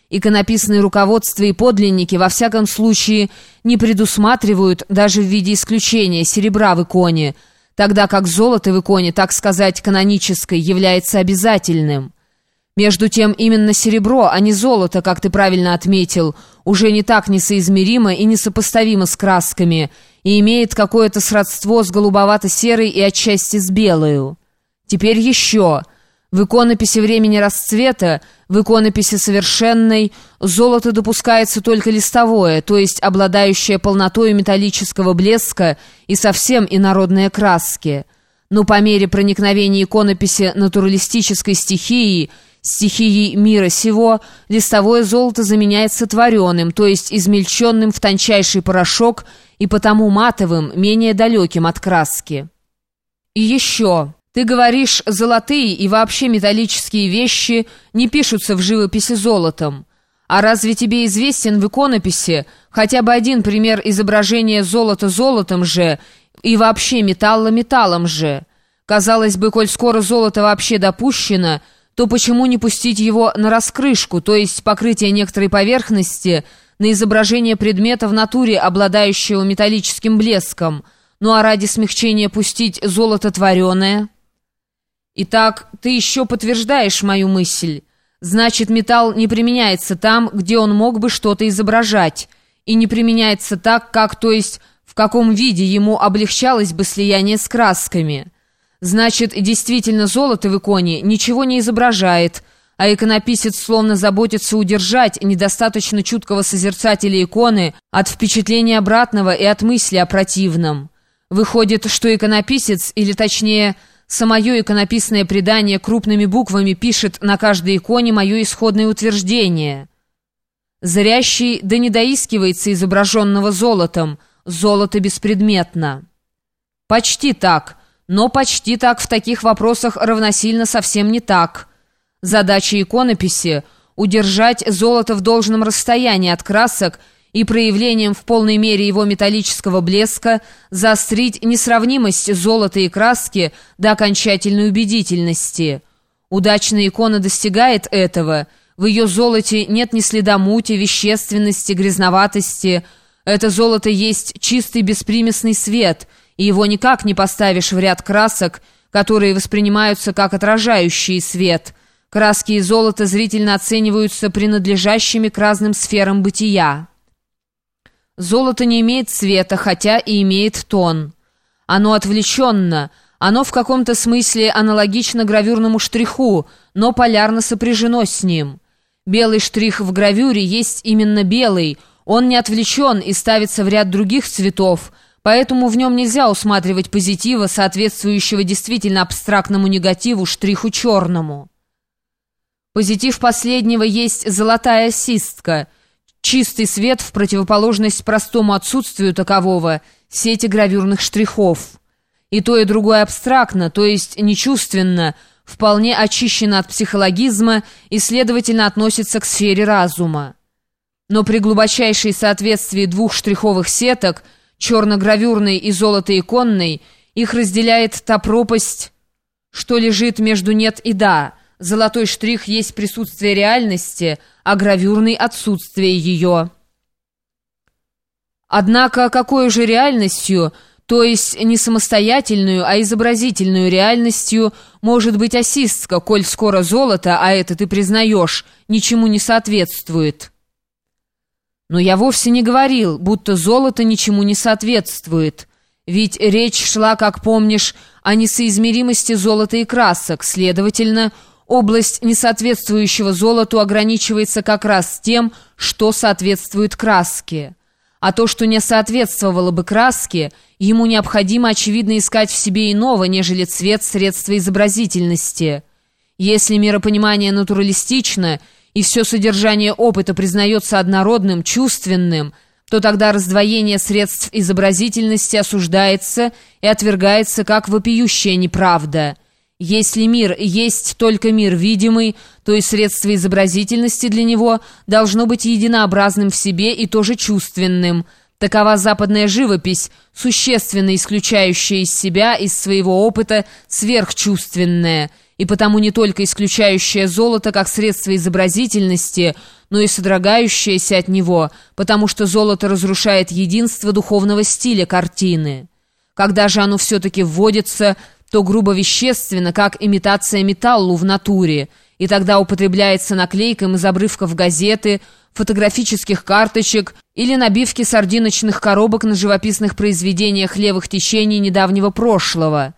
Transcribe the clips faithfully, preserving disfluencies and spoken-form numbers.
Иконописные руководства и подлинники во всяком случае не предусматривают даже в виде исключения серебра в иконе, тогда как золото в иконе, так сказать, канонической, является обязательным. Между тем именно серебро, а не золото, как ты правильно отметил, уже не так несоизмеримо и несопоставимо с красками и имеет какое-то сродство с голубовато-серой и отчасти с белою. Теперь еще. В иконописи времени расцвета, в иконописи совершенной, золото допускается только листовое, то есть обладающее полнотой металлического блеска и совсем инородные краски. Но по мере проникновения иконописи натуралистической стихией, стихией мира сего, листовое золото заменяется твореным, то есть измельченным в тончайший порошок и потому матовым, менее далеким от краски. И еще... Ты говоришь, золотые и вообще металлические вещи не пишутся в живописи золотом. А разве тебе известен в иконописи хотя бы один пример изображения золота золотом же и вообще металла металлом же? Казалось бы, коль скоро золото вообще допущено, то почему не пустить его на раскрышку, то есть покрытие некоторой поверхности, на изображение предмета в натуре, обладающего металлическим блеском, ну а ради смягчения пустить золото твореное? Итак, ты еще подтверждаешь мою мысль. Значит, металл не применяется там, где он мог бы что-то изображать, и не применяется так, как, то есть, в каком виде ему облегчалось бы слияние с красками. Значит, действительно, золото в иконе ничего не изображает, а иконописец словно заботится удержать недостаточно чуткого созерцателя иконы от впечатления обратного и от мысли о противном. Выходит, что иконописец, или точнее... Самое иконописное предание крупными буквами пишет на каждой иконе мое исходное утверждение. Зрящий да не доискивается изображенного золотом, золото беспредметно. Почти так, но почти так в таких вопросах равносильно совсем не так. Задача иконописи — удержать золото в должном расстоянии от красок и проявлением в полной мере его металлического блеска заострить несравнимость золота и краски до окончательной убедительности. Удачная икона достигает этого. В ее золоте нет ни следа мути, вещественности, грязноватости. Это золото есть чистый беспримесный свет, и его никак не поставишь в ряд красок, которые воспринимаются как отражающий свет. Краски и золото зрительно оцениваются принадлежащими к разным сферам бытия. Золото не имеет цвета, хотя и имеет тон. Оно отвлеченно, оно в каком-то смысле аналогично гравюрному штриху, но полярно сопряжено с ним. Белый штрих в гравюре есть именно белый, он не отвлечен и ставится в ряд других цветов, поэтому в нем нельзя усматривать позитива, соответствующего действительно абстрактному негативу штриху черному. Позитив последнего есть золотая осистка, чистый свет в противоположность простому отсутствию такового, сети гравюрных штрихов. И то, и другое абстрактно, то есть нечувственно, вполне очищено от психологизма и, следовательно, относится к сфере разума. Но при глубочайшей соответствии двух штриховых сеток, черно-гравюрной и золото-иконной, их разделяет та пропасть, что лежит между «нет» и «да». Золотой штрих есть присутствие реальности, а гравюрный — отсутствие ее. Однако какой же реальностью, то есть не самостоятельную, а изобразительную реальностью, может быть осистка, коль скоро золото, а это ты признаешь, ничему не соответствует? Но я вовсе не говорил, будто золото ничему не соответствует. Ведь речь шла, как помнишь, о несоизмеримости золота и красок, следовательно, область несоответствующего золоту ограничивается как раз тем, что соответствует краске. А то, что не соответствовало бы краске, ему необходимо, очевидно, искать в себе иного, нежели цвет средства изобразительности. Если миропонимание натуралистично, и все содержание опыта признается однородным, чувственным, то тогда раздвоение средств изобразительности осуждается и отвергается как вопиющая неправда. Если мир есть только мир видимый, то и средство изобразительности для него должно быть единообразным в себе и тоже чувственным. Такова западная живопись, существенно исключающая из себя, из своего опыта, сверхчувственная. и потому не только исключающее золото как средство изобразительности, но и содрогающееся от него, потому что золото разрушает единство духовного стиля картины. Когда же оно все-таки вводится, то грубо вещественно, как имитация металлу в натуре, и тогда употребляется наклейкам из обрывков газеты, фотографических карточек или набивки сардиночных коробок на живописных произведениях левых течений недавнего прошлого.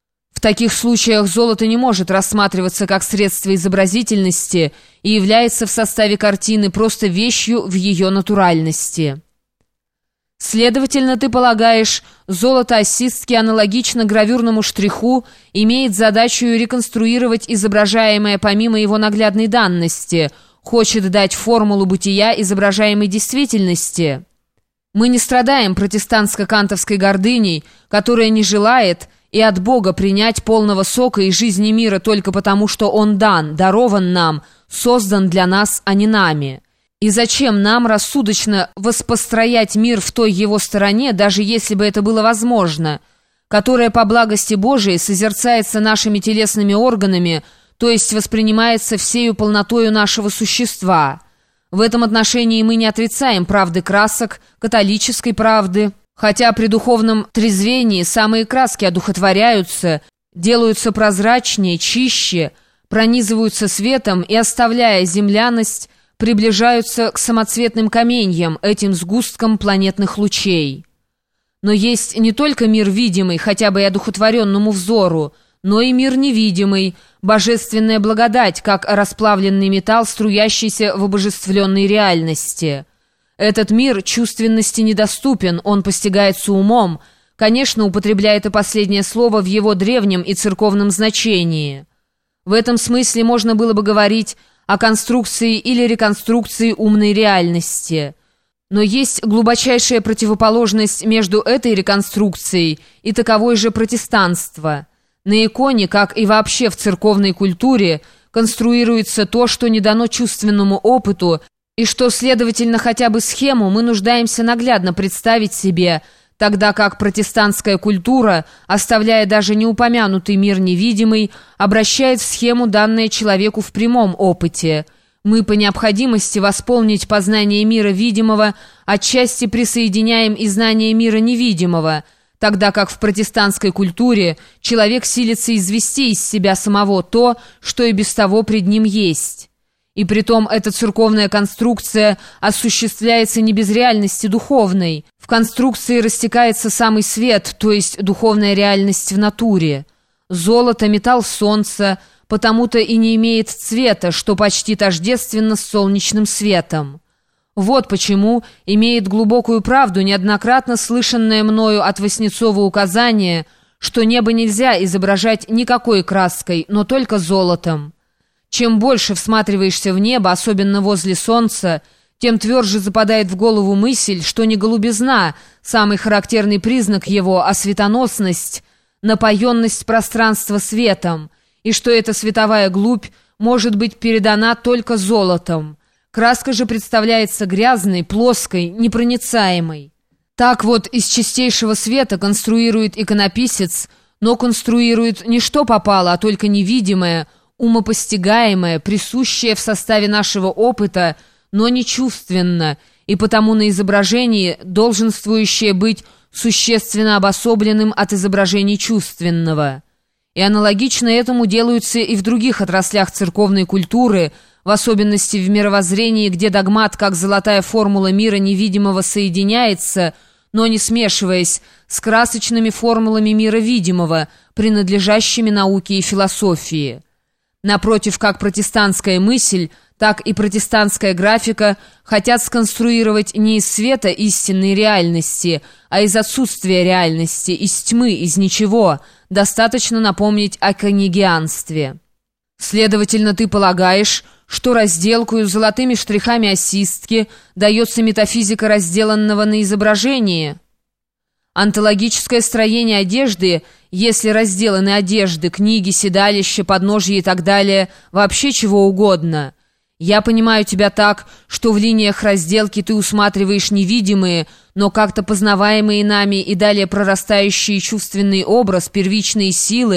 В таких случаях золото не может рассматриваться как средство изобразительности и является в составе картины просто вещью в ее натуральности. Следовательно, ты полагаешь, золото ассистски аналогично гравюрному штриху имеет задачу реконструировать изображаемое помимо его наглядной данности, хочет дать формулу бытия изображаемой действительности. Мы не страдаем протестантско-кантовской гордыней, которая не желает и от Бога принять полного сока и жизни мира только потому, что Он дан, дарован нам, создан для нас, а не нами. И зачем нам рассудочно воспостроять мир в той его стороне, даже если бы это было возможно, которая по благости Божией созерцается нашими телесными органами, то есть воспринимается всею полнотою нашего существа? В этом отношении мы не отрицаем правды красок, католической правды, хотя при духовном трезвении самые краски одухотворяются, делаются прозрачнее, чище, пронизываются светом и, оставляя земляность, приближаются к самоцветным каменьям, этим сгусткам планетных лучей. Но есть не только мир видимый, хотя бы и одухотворенному взору, но и мир невидимый, божественная благодать, как расплавленный металл, струящийся в обожествленной реальности. Этот мир чувственности недоступен, он постигается умом, конечно, употребляя это последнее слово в его древнем и церковном значении. В этом смысле можно было бы говорить о конструкции или реконструкции умной реальности. Но есть глубочайшая противоположность между этой реконструкцией и таковой же протестанство. На иконе, как и вообще в церковной культуре, конструируется то, что не дано чувственному опыту, и что, следовательно, хотя бы схему мы нуждаемся наглядно представить себе, тогда как протестантская культура, оставляя даже неупомянутый мир невидимый, обращает в схему, данное человеку в прямом опыте. Мы по необходимости восполнить познание мира видимого отчасти присоединяем и знание мира невидимого, тогда как в протестантской культуре человек силится извести из себя самого то, что и без того пред ним есть. И притом эта церковная конструкция осуществляется не без реальности духовной. В конструкции растекается самый свет, то есть духовная реальность в натуре. Золото, металл солнца, потому-то и не имеет цвета, что почти тождественно с солнечным светом. Вот почему имеет глубокую правду неоднократно слышанное мною от Васнецова указание, что небо нельзя изображать никакой краской, но только золотом. Чем больше всматриваешься в небо, особенно возле солнца, тем тверже западает в голову мысль, что не голубизна, самый характерный признак его, а светоносность, напоенность пространства светом, и что эта световая глубь может быть передана только золотом. Краска же представляется грязной, плоской, непроницаемой. Так вот из чистейшего света конструирует иконописец, но конструирует не что попало, а только невидимое, умопостигаемое, присущее в составе нашего опыта, но не чувственно, и потому на изображении долженствующее быть существенно обособленным от изображений чувственного. И аналогично этому делаются и в других отраслях церковной культуры, в особенности в мировоззрении, где догмат, как золотая формула мира невидимого, соединяется, но не смешиваясь с красочными формулами мира видимого, принадлежащими науке и философии. Напротив, как протестантская мысль, так и протестантская графика хотят сконструировать не из света истинной реальности, а из отсутствия реальности, из тьмы, из ничего. Достаточно напомнить о конигианстве. Следовательно, ты полагаешь, что разделкою золотыми штрихами осистки дается метафизика разделанного на изображении? Онтологическое строение одежды, если разделаны одежды, книги, седалища, подножья и так далее, вообще чего угодно. Я понимаю тебя так, что в линиях разделки ты усматриваешь невидимые, но как-то познаваемые нами и далее прорастающий чувственный образ, первичные силы,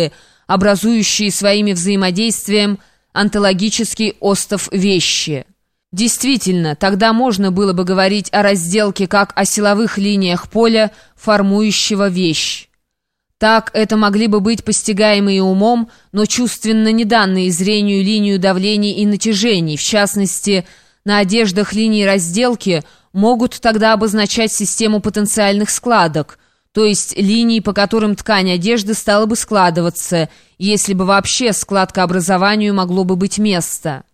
образующие своими взаимодействием онтологический остов вещи. Действительно, тогда можно было бы говорить о разделке как о силовых линиях поля, формующего вещь. Так это могли бы быть постигаемые умом, но чувственно не данные зрению линию давлений и натяжений, в частности, на одеждах линии разделки могут тогда обозначать систему потенциальных складок, то есть линии, по которым ткань одежды стала бы складываться, если бы вообще складкообразованию могло бы быть место.